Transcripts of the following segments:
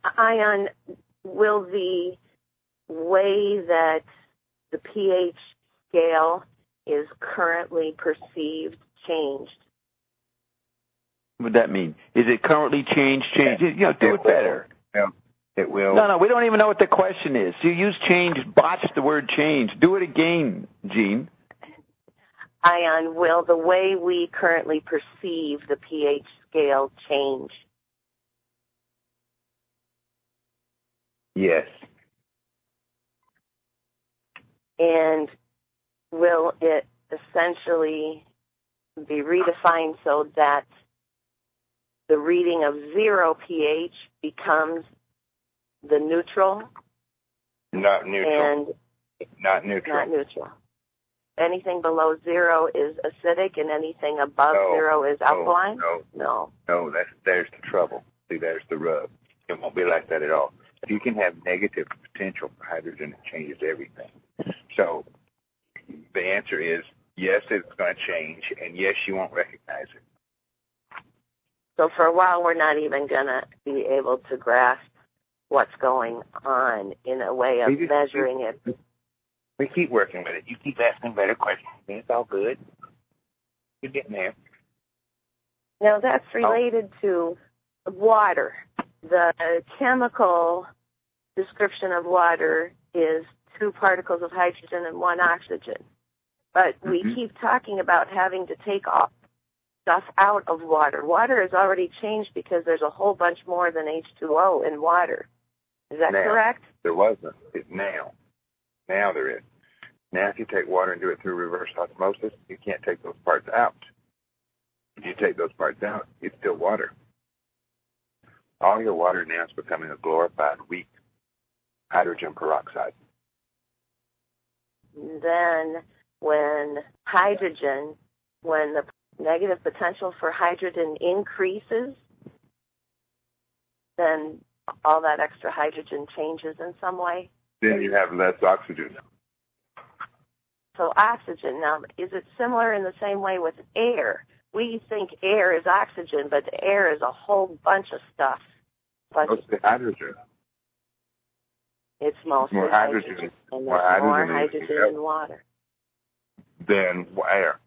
Ion, will the way that the pH scale is currently perceived changed? What would that mean? Is it currently changed? Do it better. Yeah, it will. No, we don't even know what the question is. You use change, botch the word change. Do it again, Jean. Ion, will the way we currently perceive the pH scale change? Yes. And will it essentially be redefined so that the reading of 0 pH becomes the neutral? Not neutral. Not neutral. Not neutral. Anything below 0 is acidic, and anything above 0 is alkaline? No, there's the trouble. See, there's the rub. It won't be like that at all. If you can have negative potential for hydrogen, it changes everything. So the answer is yes, it's going to change, and yes, you won't recognize it. So for a while, we're not even going to be able to grasp what's going on in a way of measuring it. We keep working with it. You keep asking better questions. It's all good. You're getting there. Now, that's related to water. The chemical description of water is 2 particles of hydrogen and 1 oxygen. But we keep talking about having to take stuff out of water. Water has already changed because there's a whole bunch more than H2O in water. Is that correct? There wasn't. It's now. Now there is. Now if you take water and do it through reverse osmosis, you can't take those parts out. If you take those parts out, it's still water. All your water now is becoming a glorified weak hydrogen peroxide. Then when the negative potential for hydrogen increases, then all that extra hydrogen changes in some way. Then you have less oxygen. So oxygen, now, is it similar in the same way with air? We think air is oxygen, but air is a whole bunch of stuff. Mostly hydrogen. It's mostly more hydrogen. And there's more hydrogen in water. Than air.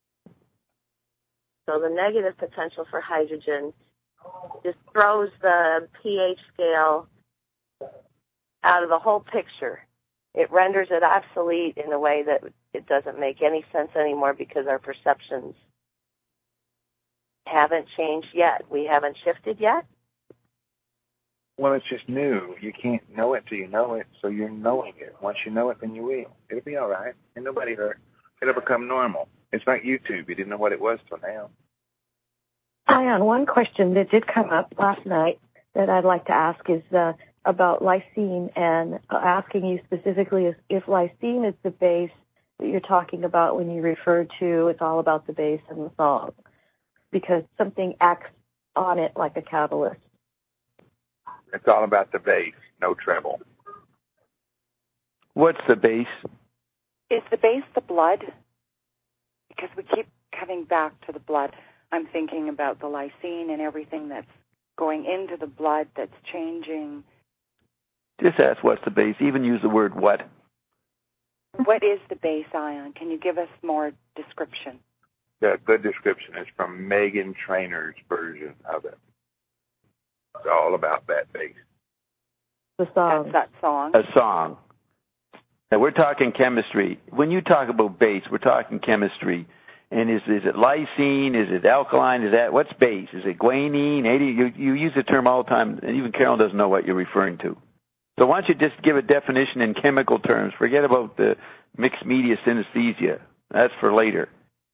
So the negative potential for hydrogen just throws the pH scale out of the whole picture. It renders it obsolete in a way that it doesn't make any sense anymore because our perceptions haven't changed yet. We haven't shifted yet. Well, it's just new. You can't know it till you know it, so you're knowing it. Once you know it, then you will. It'll be all right. Ain't nobody hurt. It'll become normal. It's like YouTube. You didn't know what it was till now. Ion, one question that did come up last night that I'd like to ask is about lysine, and asking you specifically if lysine is the base that you're talking about when you refer to it's all about the base in the song, because something acts on it like a catalyst. It's all about the base, no treble. What's the base? Is the base the blood? Because we keep coming back to the blood. I'm thinking about the lysine and everything that's going into the blood that's changing. Just ask what's the base. Even use the word what. What is the base, Ion? Can you give us more description? The good description is from Megan Trainor's version of it. It's all about that base. The song. That's that song. A song. Now, we're talking chemistry. When you talk about base, we're talking chemistry. And is it lysine? Is it alkaline? What's base? Is it guanine? You use the term all the time, and even Carol doesn't know what you're referring to. So why don't you just give a definition in chemical terms? Forget about the mixed media synesthesia. That's for later.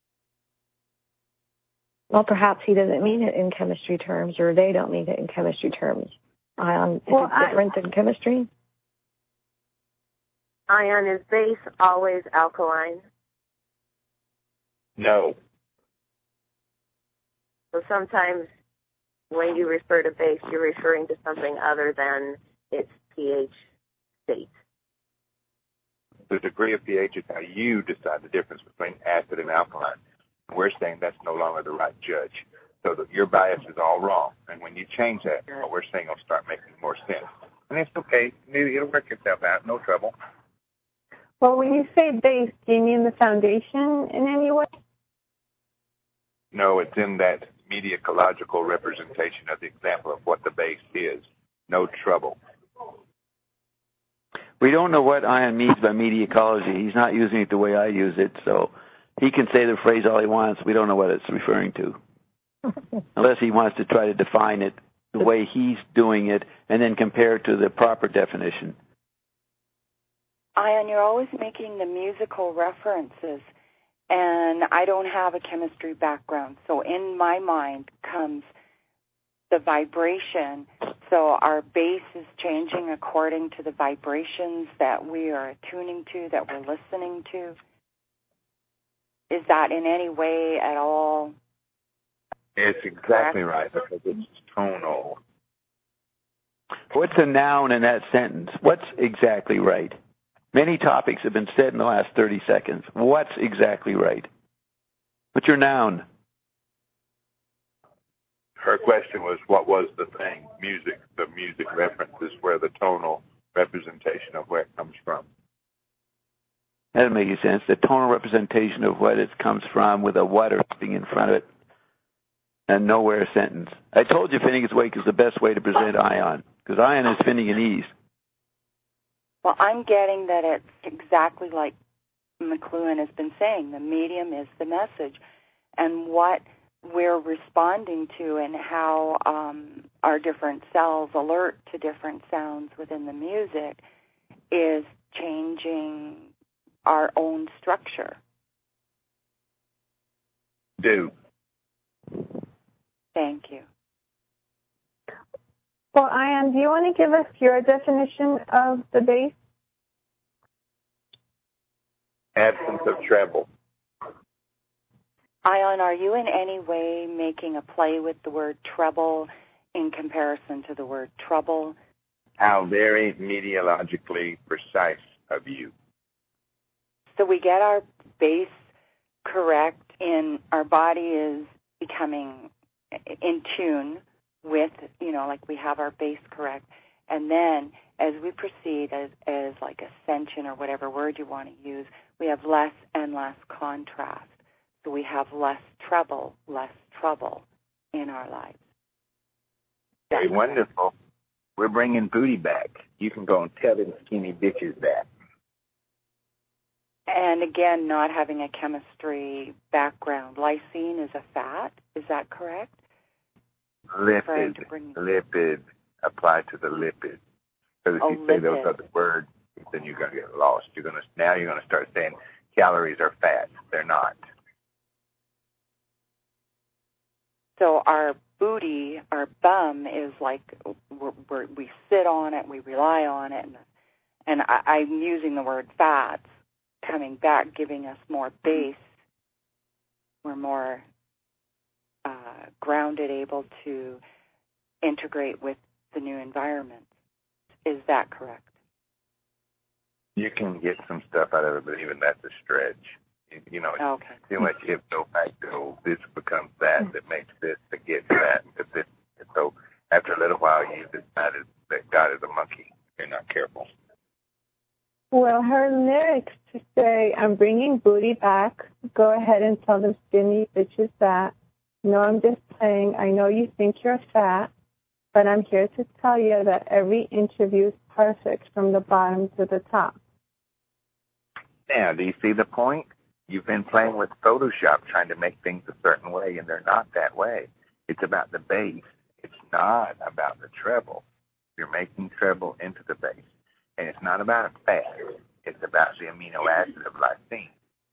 Well, perhaps he doesn't mean it in chemistry terms, or they don't mean it in chemistry terms. Ion, is it different than chemistry? Ion, is base always alkaline? No. So sometimes when you refer to base, you're referring to something other than its pH state. The degree of pH is how you decide the difference between acid and alkaline. We're saying that's no longer the right judge. So that your bias is all wrong. And when you change that, what we're saying will start making more sense. And it's okay. It'll work itself out. No trouble. Well, when you say base, do you mean the foundation in any way? No, it's in that mediacological representation of the example of what the base is. No trouble. We don't know what Ian means by media ecology. He's not using it the way I use it, so he can say the phrase all he wants. We don't know what it's referring to. Unless he wants to try to define it the way he's doing it and then compare it to the proper definition. Ian, you're always making the musical references, and I don't have a chemistry background, so in my mind comes the vibration. So our base is changing according to the vibrations that we are attuning to, that we're listening to. Is that in any way at all? It's exactly right, because it's tonal. What's a noun in that sentence? What's exactly right? Many topics have been said in the last 30 seconds. What's exactly right? What's your noun? Her question was, what was the thing? Music. The music reference is where the tonal representation of where it comes from. That doesn't make any sense. The tonal representation of what it comes from with a what or something in front of it and nowhere sentence. I told you Finnegan's Wake is the best way to present Ion, because Ion is Finneganese. Well, I'm getting that it's exactly like McLuhan has been saying. The medium is the message. And what we're responding to and how our different cells alert to different sounds within the music is changing our own structure. Do. Thank you. Well, Ian, do you want to give us your definition of the bass? Absence of treble. Ion, are you in any way making a play with the word treble in comparison to the word trouble? How very meteorologically precise of you. So we get our base correct, and our body is becoming in tune with, like we have our base correct. And then as we proceed as like ascension or whatever word you want to use, we have less and less contrast. So we have less trouble in our lives. Very wonderful. We're bringing booty back. You can go and tell them skinny bitches that. And again, not having a chemistry background. Lysine is a fat. Is that correct? Lipid. Apply to the lipid. So if you say those other words, then you're going to get lost. Now you're going to start saying calories are fat. They're not. So our booty, our bum, is like we sit on it, we rely on it, and I'm using the word fats, coming back, giving us more base. We're more grounded, able to integrate with the new environment. Is that correct? You can get some stuff out of it, but even that's a stretch. Okay. Too much ipso facto, this becomes that makes this to get that. So after a little while, you decided that God is a monkey. You're not careful. Well, her lyrics to say, I'm bringing booty back, go ahead and tell them skinny bitches that. No, I'm just saying, I know you think you're fat, but I'm here to tell you that every interview is perfect from the bottom to the top. Now, do you see the point? You've been playing with Photoshop trying to make things a certain way, and they're not that way. It's about the bass. It's not about the treble. You're making treble into the bass. And it's not about fat. It's about the amino acid of lysine.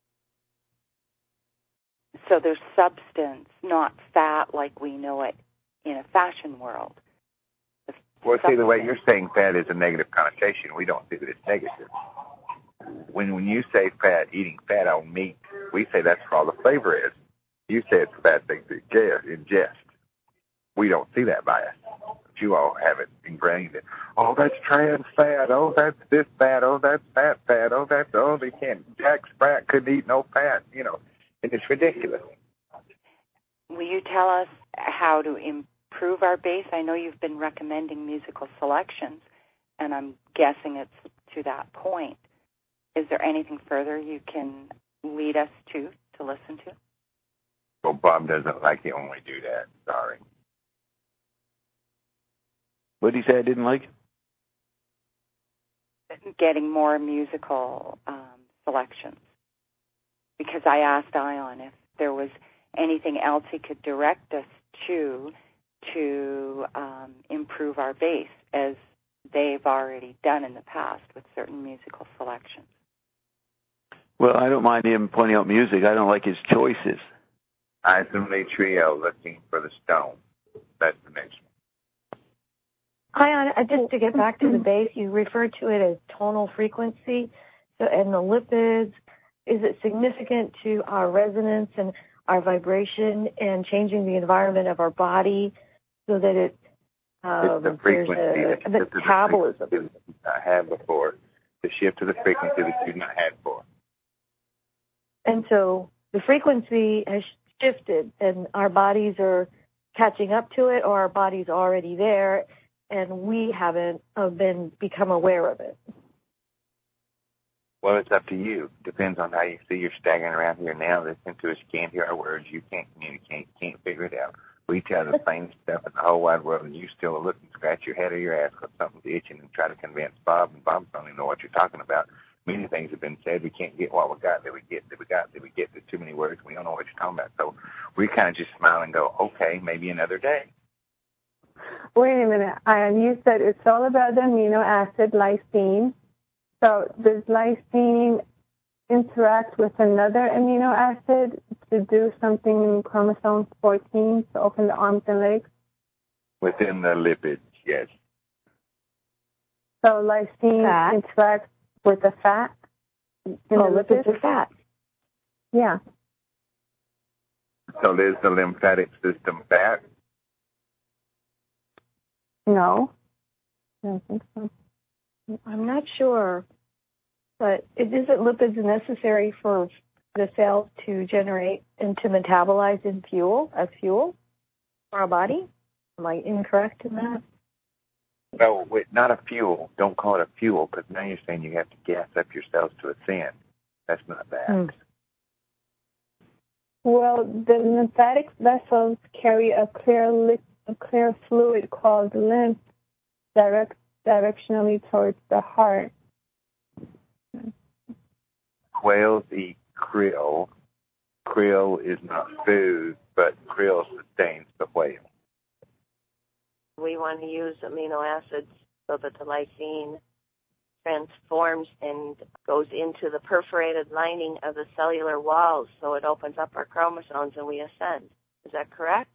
So there's substance, not fat like we know it in a fashion world. Well, see, the way you're saying fat is a negative connotation. We don't see that it's negative. When you say fat, eating fat on meat, we say that's where all the flavor is. You say it's a bad thing to ingest. We don't see that bias. But you all have it ingrained. Oh, that's trans fat. Oh, that's this fat. Oh, that's fat fat. Oh, they can't. Jack Sprat couldn't eat no fat. And it's ridiculous. will you tell us how to improve our bass? I know you've been recommending musical selections, and I'm guessing it's to that point. Is there anything further you can lead us to listen to? Well, Bob doesn't like you only do that. Sorry. What did he say I didn't like? Getting more musical selections. Because I asked Ion if there was anything else he could direct us to improve our bass, as they've already done in the past with certain musical selections. Well, I don't mind him pointing out music. I don't like his choices. Isolate Trio, Looking for the Stone. That's the next one. Ion, just to get back to the bass, you referred to it as tonal frequency. So, and the lipids, is it significant to our resonance and our vibration and changing the environment of our body so that it it's the frequency, the metabolism that you've not had before, the shift to the frequency that you've not had before. And so the frequency has shifted, and our bodies are catching up to it, or our body's already there, and we haven't become aware of it. Well, it's up to you. Depends on how you see. You're staggering around here now, listening to us. You can't hear our words. You can't communicate. You can't figure it out. We tell the same stuff in the whole wide world, and you still look and scratch your head or your ass because something's itching and try to convince Bob, and Bob don't even know what you're talking about. Many things have been said. We can't get what we got. There's too many words. We don't know what you're talking about. So we kind of just smile and go, okay, maybe another day. Wait a minute. You said it's all about the amino acid lysine. So does lysine interact with another amino acid to do something in chromosome 14 to open the arms and legs? Within the lipids, yes. So lysine interacts with the fat? Lipids are fat. Yeah. So is the lymphatic system fat? No. I don't think so. I'm not sure, but isn't lipids necessary for the cells to generate and to metabolize in fuel for our body? Am I incorrect in that? No, not a fuel. Don't call it a fuel, because now you're saying you have to gas up your cells to ascend. That's not that. Well, the lymphatic vessels carry a clear fluid called lymph directionally towards the heart. Whales eat krill. Krill is not food, but krill sustains the whale. We want to use amino acids so that the lysine transforms and goes into the perforated lining of the cellular walls, so it opens up our chromosomes and we ascend. Is that correct?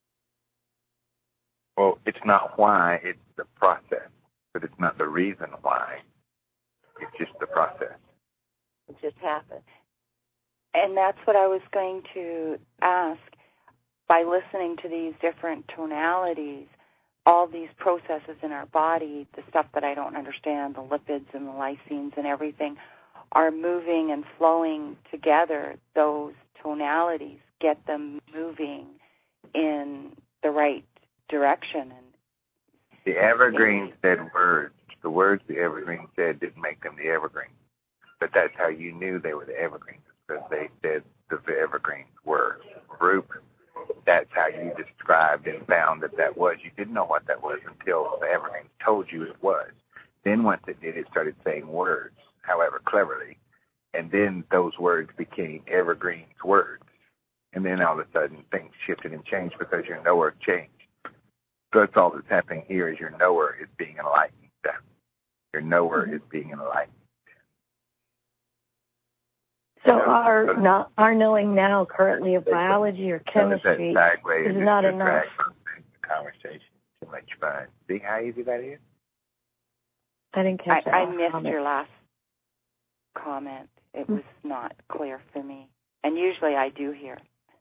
Well, it's not why, it's the process. But it's not the reason why. It's just the process. It just happened. And that's what I was going to ask. By listening to these different tonalities, all these processes in our body, the stuff that I don't understand, the lipids and the lysines and everything, are moving and flowing together. Those tonalities get them moving in the right direction. And the evergreen said words. The words the evergreen said didn't make them the evergreen. But that's how you knew they were the evergreens, because they said the evergreens were group. That's how you described and found that was. You didn't know what that was until the evergreens told you it was. Then once it did, it started saying words, however cleverly. And then those words became evergreens words. And then all of a sudden things shifted and changed because your knower changed. So that's all that's happening here is your knower is being enlightened. Your knower is being enlightened. So our knowing now currently of biology or chemistry is not enough. Conversation too much fun. See how easy that is? I didn't catch that. I missed your last comment. It was not clear for me. And usually I do hear.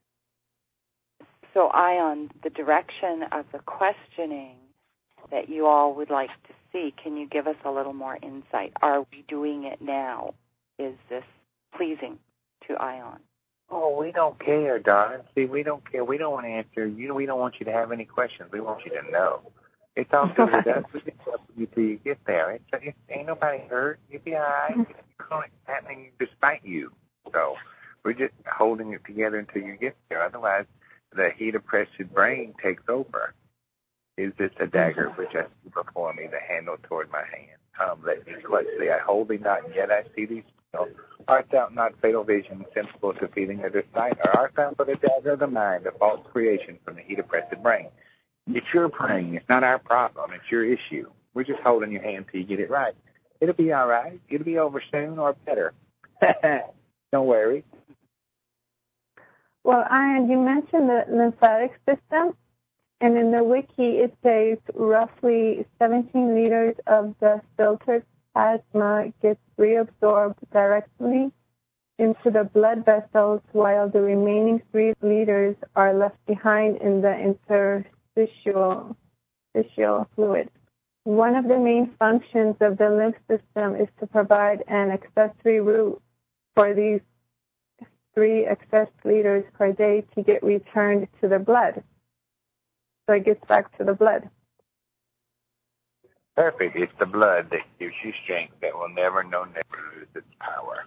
So, Ion, the direction of the questioning that you all would like to see, can you give us a little more insight? Are we doing it now? Is this pleasing to Ion? Oh, we don't care, darling. See, we don't care. We don't want to answer you. We don't want you to have any questions. We want you to know. It's all good with us. We can help you till you get there. It's ain't nobody hurt. You'll be all right. It's happening despite you. So we're just holding it together until you get there. Otherwise, the heat-oppressed brain takes over. Is this a dagger which I see before me, the handle toward my hand? Let me clutchly. I hold thee not, and yet I see thee still. Art thou not fatal vision, sensible to feeling of the sight? Or art thou but a dagger of the mind, a false creation from the heat-oppressed brain? It's your praying. It's not our problem. It's your issue. We're just holding your hand till you get it right. It'll be all right. It'll be over soon or better. Don't worry. Well, Ian, you mentioned the lymphatic system, and in the wiki it says roughly 17 liters of the filtered plasma gets reabsorbed directly into the blood vessels, while the remaining 3 liters are left behind in the interstitial fluid. One of the main functions of the lymph system is to provide an accessory route for these 3 excess liters per day to get returned to the blood. So it gets back to the blood. Perfect. It's the blood that gives you strength that will never lose its power.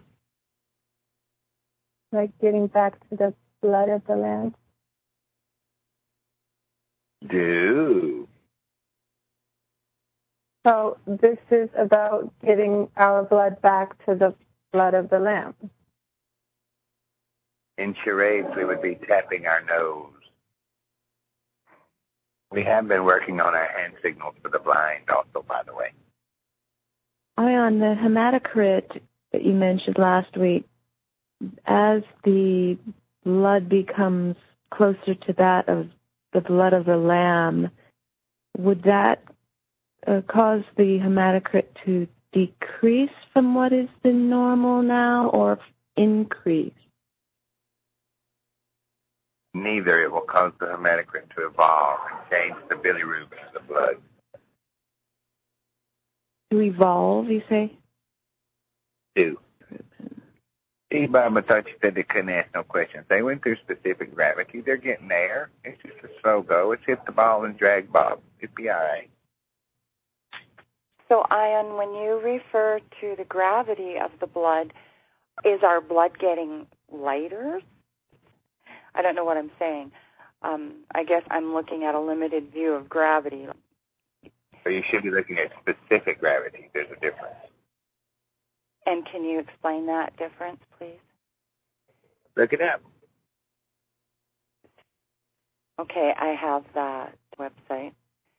Like getting back to the blood of the Lamb. Do. So this is about getting our blood back to the blood of the Lamb. In charades, we would be tapping our nose. We have been working on our hand signals for the blind also, by the way. On the hematocrit that you mentioned last week, as the blood becomes closer to that of the blood of the Lamb, would that cause the hematocrit to decrease from what is the normal now or increase? Neither. It will cause the hematocrit to evolve and change the bilirubin of the blood. To evolve, you say? Do. See, Bob, I thought you said they couldn't ask no questions. They went through specific gravity. They're getting there. It's just a slow go. It's hit the ball and drag Bob. It'll be all right. So, Ian, when you refer to the gravity of the blood, is our blood getting lighter? I don't know what I'm saying. I guess I'm looking at a limited view of gravity. So you should be looking at specific gravity. There's a difference. And can you explain that difference, please? Look it up. Okay, I have that website.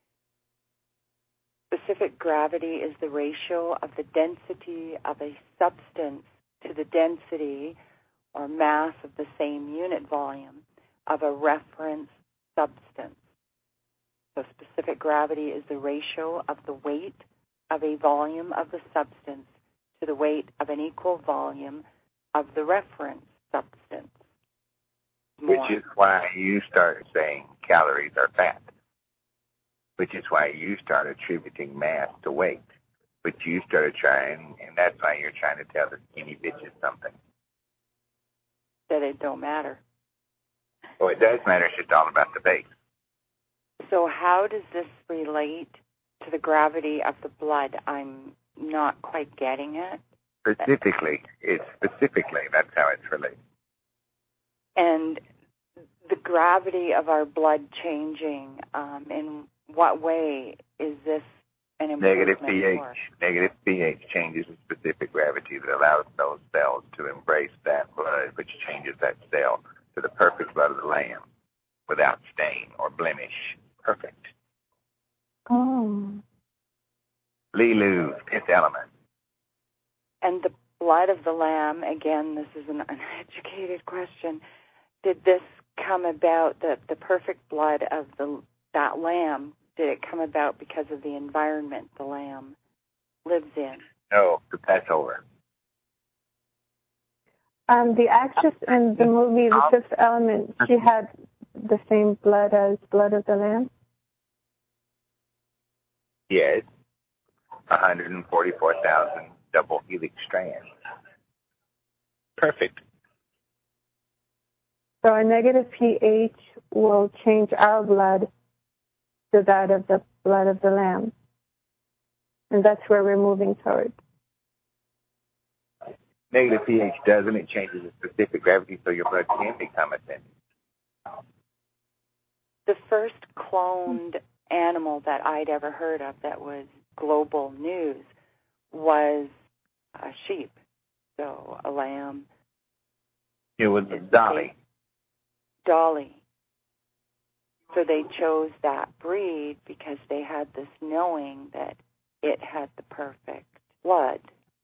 Specific gravity is the ratio of the density of a substance to the density or mass of the same unit volume of a reference substance. So specific gravity is the ratio of the weight of a volume of the substance to the weight of an equal volume of the reference substance. Which is why you start saying calories are fat. Which is why you start attributing mass to weight. But you started trying, and that's why you're trying to tell the skinny bitches something. That it don't matter. Oh, it does matter. It's just all about the base. So how does this relate to the gravity of the blood? I'm not quite getting it. Specifically, that's how it's related. And the gravity of our blood changing, in what way is this an improvement? Negative pH. Negative pH changes the specific gravity that allows those cells to embrace that blood, which changes that cell to the perfect blood of the Lamb without stain or blemish. Perfect. Oh. Lilu, fifth element. And the blood of the Lamb, again, this is an uneducated question. Did this come about, the perfect blood of that lamb, did it come about because of the environment the lamb lives in? No, the Passover. The actress in the movie The Fifth Element, she had the same blood as blood of the Lamb? Yes. 144,000 double helix strands. Perfect. So a negative pH will change our blood to that of the blood of the Lamb. And that's where we're moving towards. Negative pH doesn't. It changes the specific gravity so your blood can become acidic. The first cloned animal that I'd ever heard of that was global news was a sheep, so a lamb. It was a Dolly. Dolly. So they chose that breed because they had this knowing that it had the perfect blood.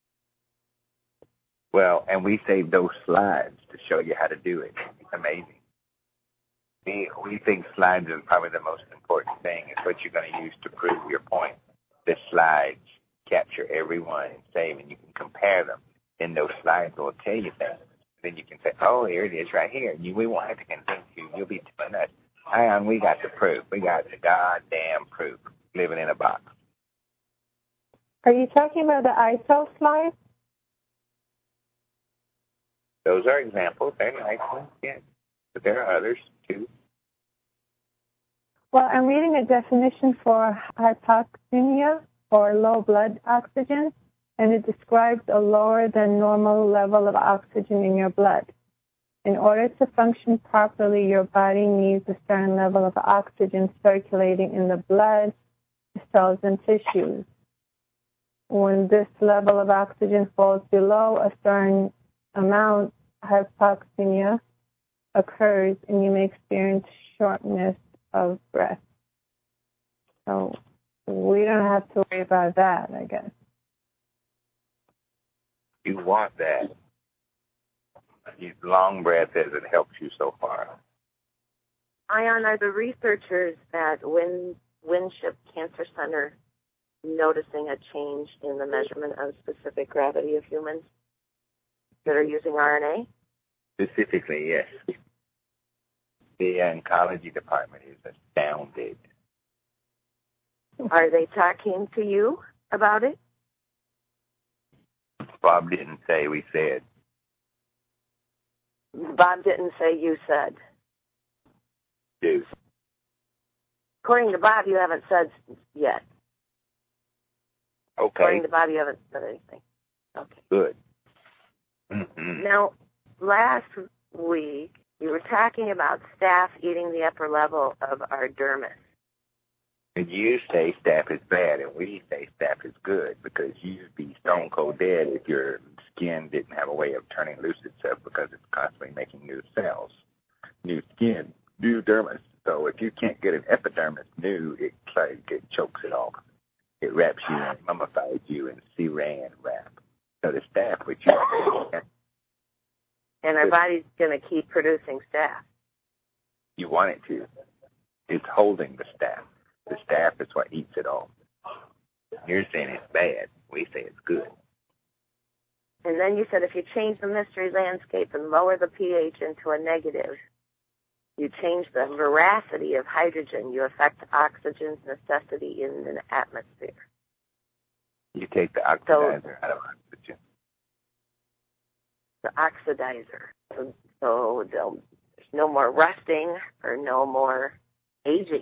Well, and we saved those slides to show you how to do it. It's amazing. We think slides are probably the most important thing. It's what you're going to use to prove your point. The slides capture everyone and save, and you can compare them. Then those slides will tell you things. Then you can say, oh, here it is right here. We won't have to convince you. You'll be telling us, Ion, we got the proof. We got the goddamn proof living in a box. Are you talking about the ISO slides? Those are examples. They're nice ones, yes. But there are others, too. Well, I'm reading a definition for hypoxemia, or low blood oxygen, and it describes a lower than normal level of oxygen in your blood. In order to function properly, your body needs a certain level of oxygen circulating in the blood, cells, and tissues. When this level of oxygen falls below a certain amount, hypoxemia occurs, and you may experience shortness of breath. So we don't have to worry about that, I guess. You want that. Long breath as it helps you so far. Ion, are the researchers at Winship Cancer Center noticing a change in the measurement of specific gravity of humans that are using RNA? Specifically, yes. The oncology department is astounded. Are they talking to you about it? Bob didn't say, we said. Bob didn't say, you said. Do. According to Bob, you haven't said yet. Okay. According to Bob, you haven't said anything. Okay. Good. Mm-hmm. Now, last week, you were talking about staph eating the upper level of our dermis. And you say staph is bad, and we say staph is good, because you'd be stone cold dead if your skin didn't have a way of turning loose itself, because it's constantly making new cells, new skin, new dermis. So if you can't get an epidermis new, it chokes it off. It wraps you and mummifies you in saran wrap. So the staph, which you and our body's going to keep producing staph. You want it to. It's holding the staph. The staph is what eats it all. You're saying it's bad. We say it's good. And then you said if you change the mystery landscape and lower the pH into a negative, you change the veracity of hydrogen, you affect oxygen's necessity in the atmosphere. You take the oxidizer out of oxygen. The oxidizer. So there's no more rusting or no more aging.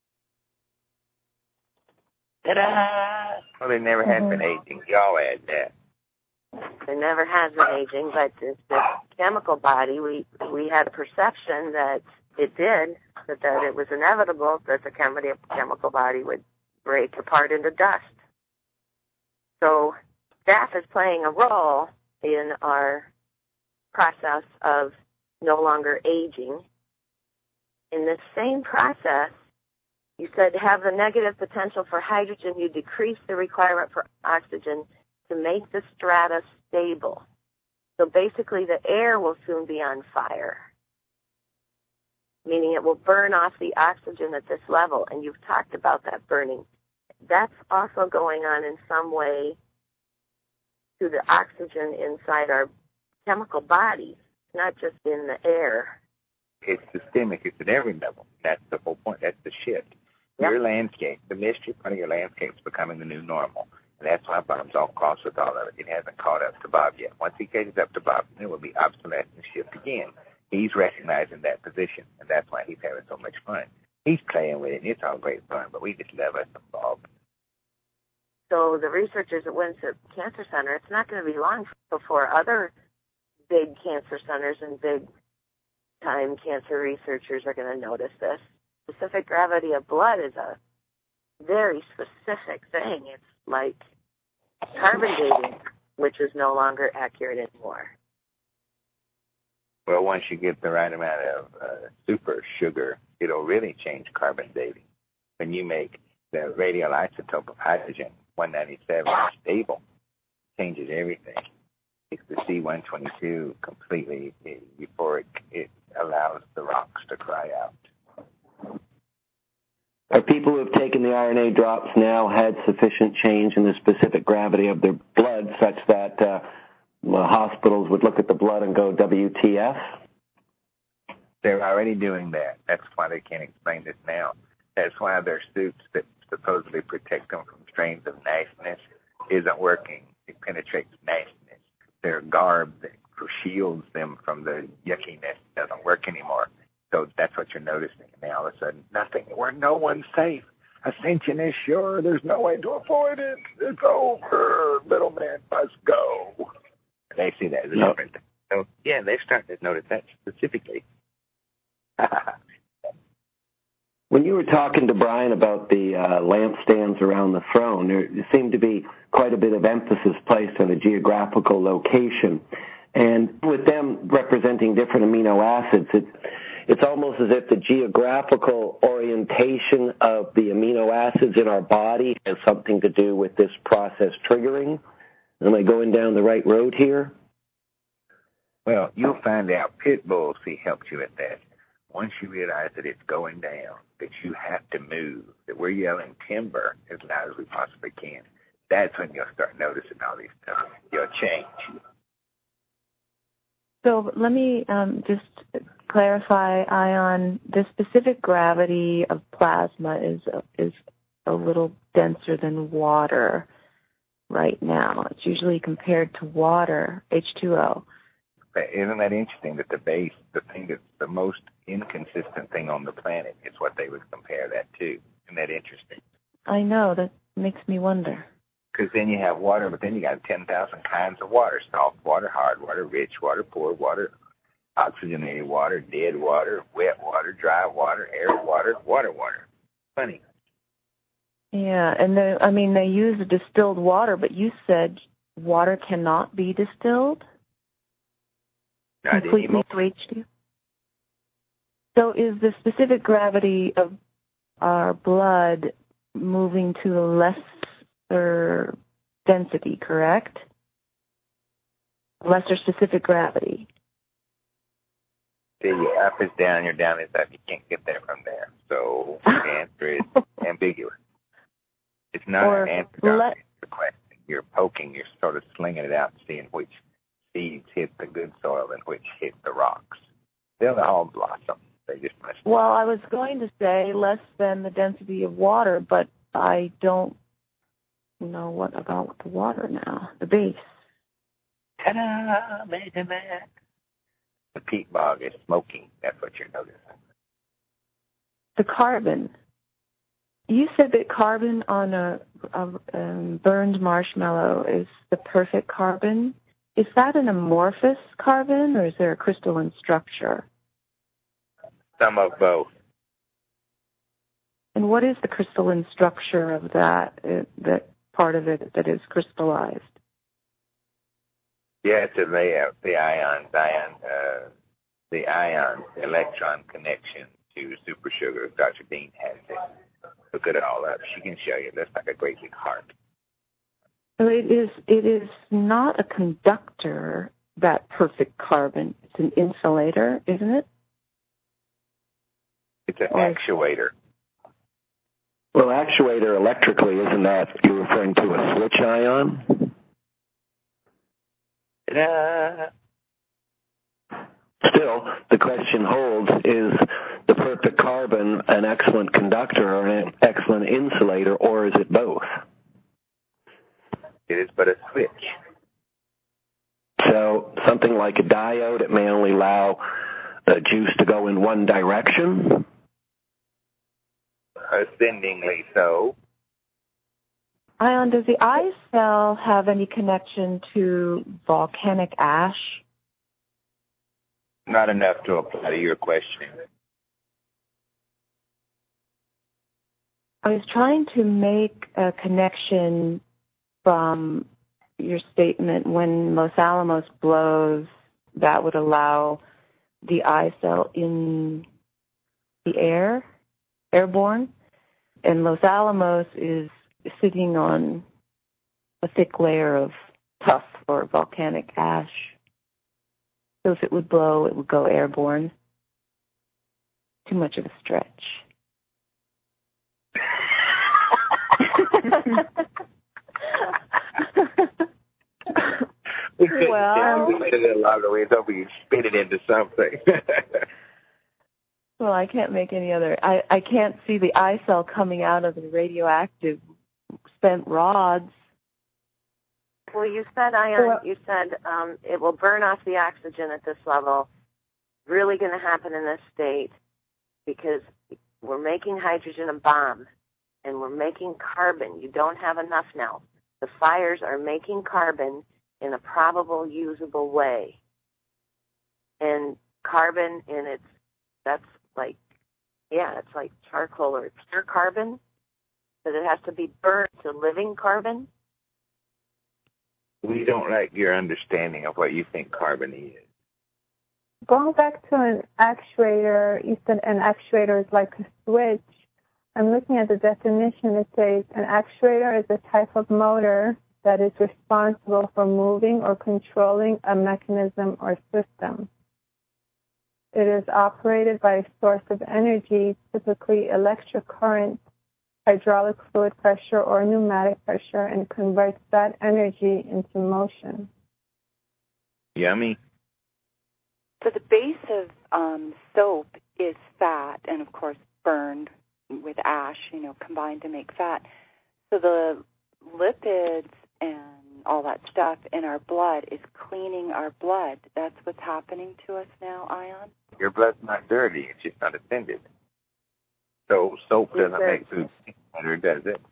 Ta-da! Well, there never has been aging. Y'all add that. There never has been aging, but the chemical body, we had a perception that it did, that it was inevitable that the chemical body would break apart into dust. So staph is playing a role in our process of no longer aging. In this same process, you said to have the negative potential for hydrogen, you decrease the requirement for oxygen to make the strata stable. So basically the air will soon be on fire, meaning it will burn off the oxygen at this level, and you've talked about that burning. That's also going on in some way to the oxygen inside our chemical bodies, not just in the air. It's systemic. It's at every level. That's the whole point. That's the shift. Yep. Your landscape, the mystery part of your landscape is becoming the new normal. And that's why Bob's all cross with all of it. It hasn't caught up to Bob yet. Once he catches up to Bob, it will be obsolete and shift again. He's recognizing that position, and that's why he's having so much fun. He's playing with it, and it's all great fun, but we just love us involved. So the researchers at Winsett Cancer Center, it's not going to be long before other big cancer centers and big-time cancer researchers are going to notice this. Specific gravity of blood is a very specific thing. It's like carbon dating, which is no longer accurate anymore. Well, once you get the right amount of super sugar, it'll really change carbon dating. When you make the radioisotope of hydrogen 197 stable, it changes everything. It's the C-122 completely euphoric. It allows the rocks to cry out. Are people who have taken the RNA drops now had sufficient change in the specific gravity of their blood such that hospitals would look at the blood and go, WTF? They're already doing that. That's why they can't explain this now. That's why their suits that supposedly protect them from strains of nastiness isn't working. It penetrates nastiness. Their garb that shields them from the yuckiness doesn't work anymore. So that's what you're noticing. And now all of a sudden, nothing. Where no one's safe. Ascension is sure. There's no way to avoid it. It's over. Middleman must go. And they see that as a different thing. So, yeah, they're starting to notice that specifically. When you were talking to Brian about the lampstands around the throne, there seemed to be quite a bit of emphasis placed on the geographical location. And with them representing different amino acids, it's almost as if the geographical orientation of the amino acids in our body has something to do with this process triggering. Am I going down the right road here? Well, you'll find out Pitbull helped you at that. Once you realize that it's going down, that you have to move, that we're yelling timber as loud as we possibly can, that's when you'll start noticing all these stuff. You'll change. So let me just clarify, Ion. The specific gravity of plasma is a little denser than water right now. It's usually compared to water, H2O. Isn't that interesting that the base, the thing that's the most inconsistent thing on the planet is what they would compare that to? Isn't that interesting? I know. That makes me wonder. Because then you have water, but then you got 10,000 kinds of water. Soft water, hard water, rich water, poor water, oxygenated water, dead water, wet water, dry water, air water, water. Funny. Yeah, and they use distilled water, but you said water cannot be distilled? Completely to H2? So is the specific gravity of our blood moving to a lesser density, correct? Lesser specific gravity. See, your up is down, your down is up. You can't get there from there. So the answer is ambiguous. It's not an answer to the question. You're poking, you're sort of slinging it out and seeing which seeds hit the good soil and which hit the rocks. They'll all blossom. They just must. Well, I was going to say less than the density of water, but I don't know what about the water now, the base. Ta-da! Mega Man. The peat bog is smoking. That's what you're noticing. The carbon. You said that carbon on a burned marshmallow is the perfect carbon. Is that an amorphous carbon, or is there a crystalline structure? Some of both. And what is the crystalline structure of that part of it that is crystallized? Yeah, it's a layout. The ion electron connection to supersugar. Dr. Dean has it. Look it all up. She can show you. It looks like a great big heart. So it is not a conductor, that perfect carbon. It's an insulator, isn't it? It's an actuator. Well, actuator electrically, isn't that you're referring to a switch ion? Still, the question holds, is the perfect carbon an excellent conductor or an excellent insulator, or is it both? It is but a switch. So something like a diode, it may only allow the juice to go in one direction? Ascendingly so. Ion, does the eye cell have any connection to volcanic ash? Not enough to apply to your question. I was trying to make a connection from your statement when Los Alamos blows, that would allow the eye cell in the air, airborne, and Los Alamos is sitting on a thick layer of tuff or volcanic ash. So if it would blow, it would go airborne. Too much of a stretch. We said it a lot of ways over. You spit it into something. Well, I can't make any other. I can't see the eye cell coming out of the radioactive spent rods. Well, you said, Ion, it will burn off the oxygen at this level. Really going to happen in this state because we're making hydrogen a bomb and we're making carbon. You don't have enough now. The fires are making carbon in a probable usable way. And carbon it's like charcoal or pure carbon, but it has to be burnt to living carbon. We don't like your understanding of what you think carbon is. Going back to an actuator, you said an actuator is like a switch. I'm looking at the definition. It says an actuator is a type of motor that is responsible for moving or controlling a mechanism or system. It is operated by a source of energy, typically electric current, hydraulic fluid pressure, or pneumatic pressure, and converts that energy into motion. Yummy. So the base of soap is fat, and of course burned with ash, combined to make fat. So the lipids and all that stuff in our blood is cleaning our blood. That's what's happening to us now, Ion? Your blood's not dirty. It's just not ascended. So soap doesn't make food better, does it?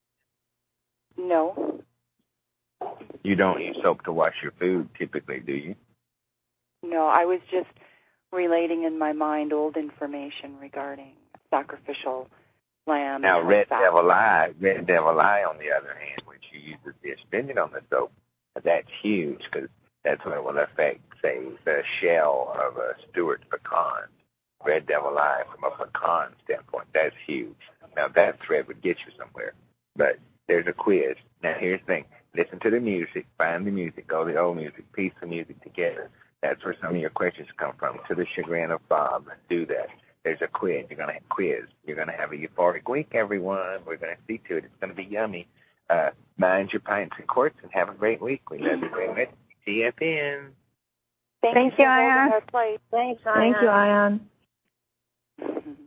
No. You don't use soap to wash your food typically, do you? No, I was just relating in my mind old information regarding sacrificial lamb. Now, red devil eye, on the other hand, which you use as the astringent on the soap, that's huge because that's what will affect, say, the shell of a Stewart's pecan. Red devil eye from a pecan standpoint, that's huge. Now, that thread would get you somewhere. But there's a quiz. Now, here's the thing. Listen to the music, find the music, go to the old music, piece the music together. That's where some of your questions come from. To the chagrin of Bob, do that. There's a quiz. You're going to have quiz. You're going to have a euphoric week, everyone. We're going to see to it. It's going to be yummy. Mind your pints and quarts and have a great week. We love you very much. TFN. Thank you, Ion. Thanks, Ion. Thank you, Ion.